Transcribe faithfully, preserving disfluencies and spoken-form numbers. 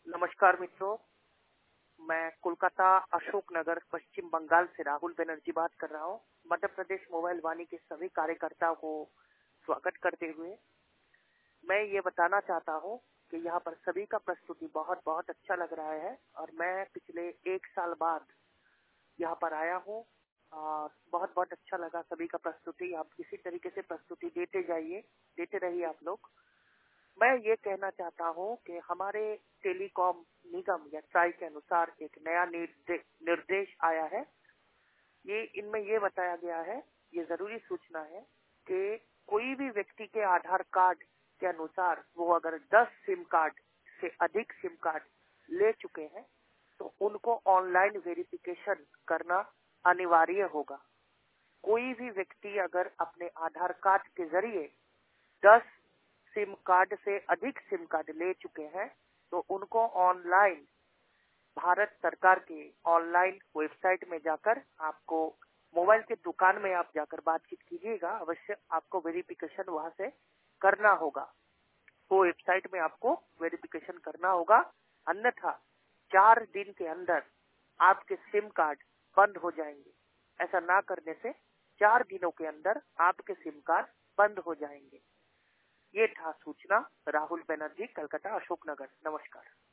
नमस्कार मित्रों, मैं कोलकाता अशोकनगर पश्चिम बंगाल से राहुल बनर्जी बात कर रहा हूँ। मध्य प्रदेश मोबाइल वाणी के सभी कार्यकर्ताओं को स्वागत करते हुए मैं ये बताना चाहता हूँ कि यहाँ पर सभी का प्रस्तुति बहुत बहुत अच्छा लग रहा है और मैं पिछले एक साल बाद यहाँ पर आया हूँ और बहुत बहुत अच्छा लगा सभी का प्रस्तुति। आप इसी तरीके से प्रस्तुति देते जाइए, देते रहिए आप लोग। मैं ये कहना चाहता हूँ कि हमारे टेलीकॉम निगम या ट्राई के अनुसार एक नया निर्दे, निर्देश आया है। ये इनमें ये बताया गया है, ये जरूरी सूचना है कि कोई भी व्यक्ति के आधार कार्ड के अनुसार वो अगर दस सिम कार्ड से अधिक सिम कार्ड ले चुके हैं तो उनको ऑनलाइन वेरिफिकेशन करना अनिवार्य होगा। कोई भी व्यक्ति अगर अपने आधार कार्ड के जरिए दस सिम कार्ड से अधिक सिम कार्ड ले चुके हैं तो उनको ऑनलाइन भारत सरकार के ऑनलाइन वेबसाइट में जाकर आपको मोबाइल के दुकान में आप जाकर बातचीत कीजिएगा, अवश्य आपको वेरिफिकेशन वहां से करना होगा। वो वेबसाइट में आपको वेरिफिकेशन करना होगा, अन्यथा चार दिन के अंदर आपके सिम कार्ड बंद हो जाएंगे। ऐसा ना करने से चार दिनों के अंदर आपके सिम कार्ड बंद हो जाएंगे। ये था सूचना। राहुल बनर्जी, कलकत्ता अशोकनगर। नमस्कार।